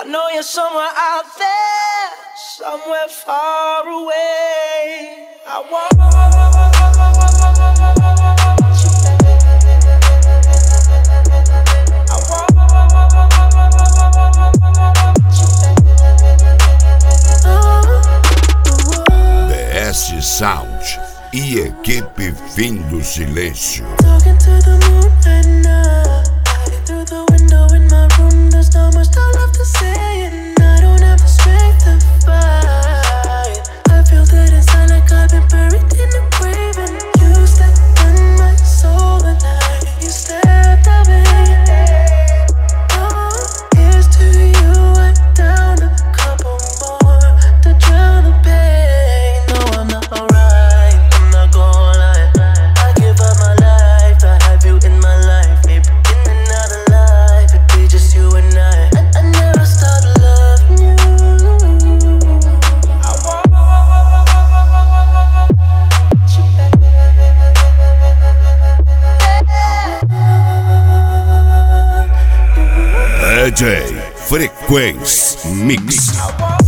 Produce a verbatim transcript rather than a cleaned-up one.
I know you're somewhere out there, somewhere far away. I want D S Sound e equipe Fim do Silêncio. Talking to the moon at night. Through the window in my room, there's not much I love to say, and I don't have the strength to fight. I feel that inside like I've been buried in a grave, and you stepped in my soul at night. You stepped away. Oh, here's to you. I down a couple more to drown the pain. No, I'm not alright. I'm not gonna lie. I give up my life to have you in my life. Maybe in another life it'd be just you and I. I, I never stopped loving you. I want you back. D J Frequência Mix.